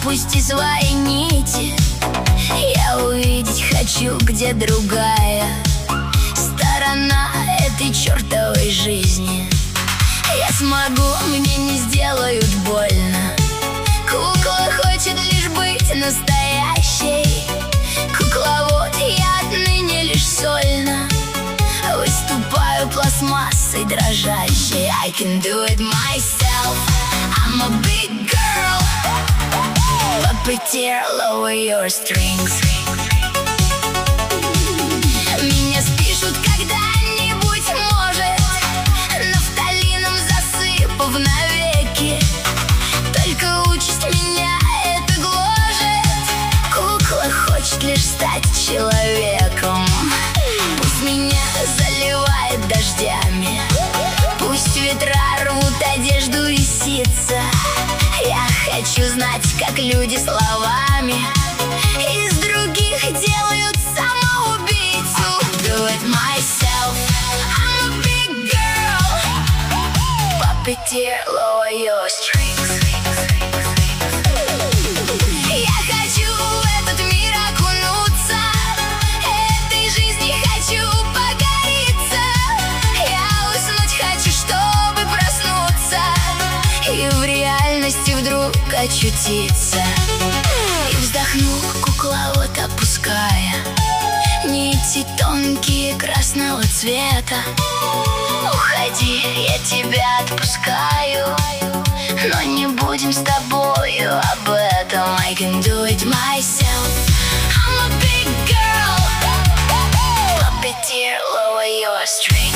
Опусти свои нити. Я увидеть хочу, где другая сторона этой чертовой жизни. Я смогу, мне не сделают больно. Кукла хочет лишь быть настоящей. Кукловод, я отныне лишь сольно выступаю пластмассой дрожащей. I can do it myself. I'm a big girl. Puppeteer, lower your strings. Меня спишут когда-нибудь, может, нафталином засыпав навеки. Только участь меня это гложет. Кукла хочет лишь стать человеком. Пусть меня заливает дождями, пусть ветра рвут одежду и ситца. Я хочу знать, как люди словами из других делают самоубийцу. Do it myself. I'm a big girl. Puppeteer, lower your strings. Я хочу в этот мир окунуться, этой жизни хочу покориться. Я уснуть хочу, чтобы проснуться и в реальности вдруг очутиться. И вздохнул кукловод, опуская нити тонкие красного цвета. Уходи, я тебя отпускаю, но не будем с тобою об этом. I can do it myself. I'm a big girl. Puppeteer, lower your strings.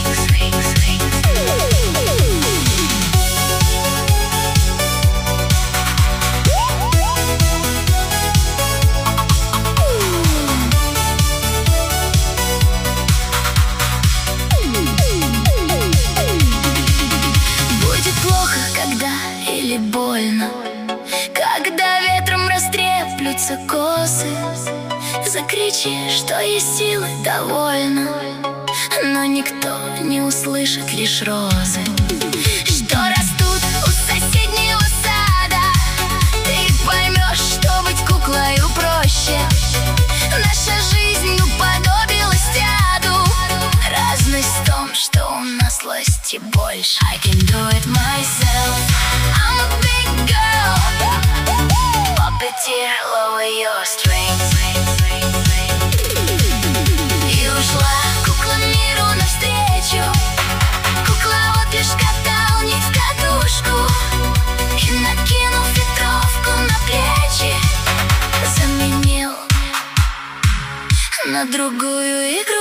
Или больно, когда ветром растреплются косы. Закричи, что есть силы довольно, но никто не услышит, лишь розы, что растут у соседнего сада. Ты поймешь, что быть куклою проще. Наша жизнь уподобилась аду. Разность в том, что у нас власти больше. I can do it myself. I'm a big girl. Puppeteer, lower your strings. И ушла кукла миру навстречу. Кукловод лишь катал нить в катушку и, накинув ветровку на плечи, заменил на другую игру.